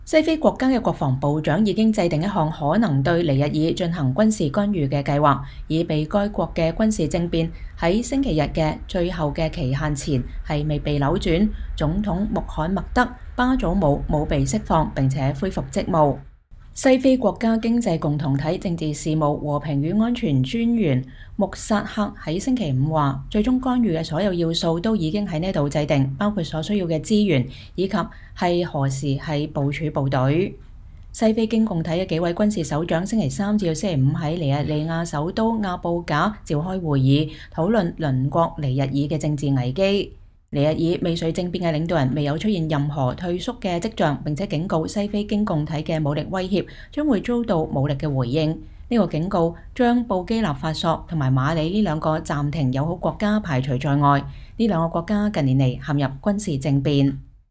西非國家嘅國防部長已經制定一項可能對尼日爾進行軍事干預嘅計劃，以避該國嘅軍事政變喺星期日嘅最後嘅期限前係未被扭轉。總統穆罕默德·巴祖姆冇被釋放並且恢復職務。西非國家經濟共同體政治事務和平與安全專員穆薩克喺星期五話，最終干預嘅所有要素都已經喺呢度制定，包括所需要嘅資源以及係何時係部署部隊。西非經共體嘅幾位軍事首長星期三至星期五喺尼日利亞首都亞布賈召開會議，討論鄰國尼日爾嘅政治危機。尼日爾未遂政變嘅領導人未有出現任何退縮嘅跡象，並且警告西非經共體嘅武力威脅將會遭到武力嘅回應。呢個警告將布基納法索同埋馬里呢兩個暫停友好國家排除在外。呢兩個國家近年嚟陷入軍事政變。